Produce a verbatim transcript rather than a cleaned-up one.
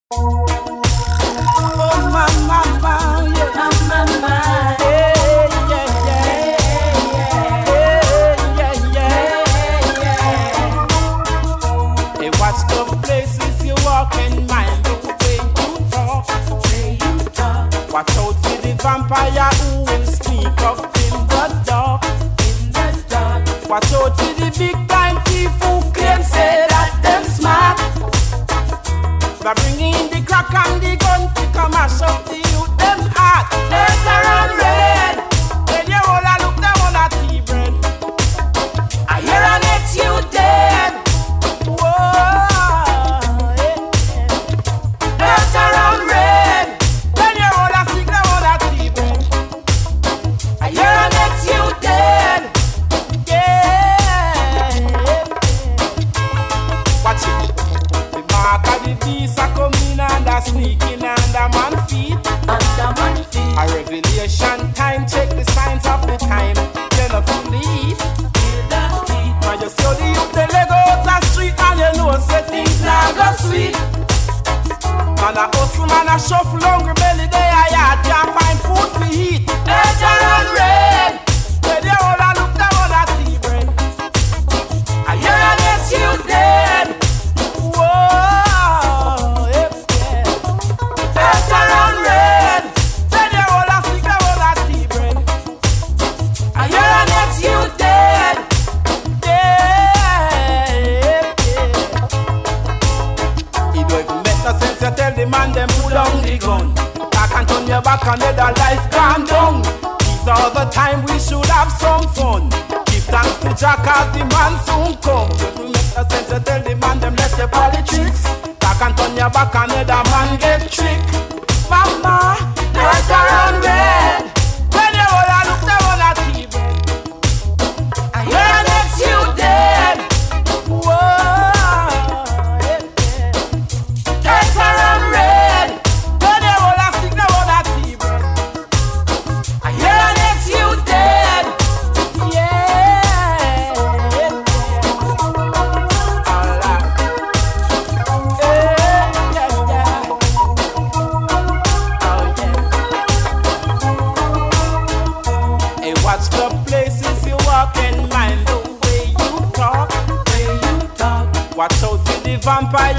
Oh my mama, yeah, my mama, yeah, yeah, yeah, yeah, yeah, yeah. Hey, watch the places you walk and mind the way you talk, way you talk. Watch out for the vampire who will sneak up in the dark, in the dark. Watch out for the big time thief who claim say that them smart. By bringing the crack and the gun to come mash up the youth, them heart. Later on red, when you all a look down on a tea bread. I hear an ex you dead. Whoa, yeah. Later on red, when you all a sick down on a tea bread. I hear an ex you dead. Yeah, watch it. Mark of the beast are coming and a sneaking under man feet. Under man feet. A revelation time, check the signs of the time. Then up in the heat. Now you see the youth, they leg out the street and you know say things now go sweet. Man a hustle, man a shuffle, hungry belly, they a yard, can't find food to eat. Ledger and red, where they all a look down on a tea bread. I hear an yes you dead. Whoa, yeah, yeah. Ledger and red, where they all a stick down on a tea bread. I hear an yes you dead. Since you tell the man them pull down the gun, back and turn your back and let the life calm down. These are the time we should have some fun. Give thanks to Jah cause the man soon come. If we make a sense you tell the man them let the politics, back and turn your back and let the man get trick. Mama, let around red, when you all a look down on a T V, I hear next you dead. Whoa. Watch out for the vampire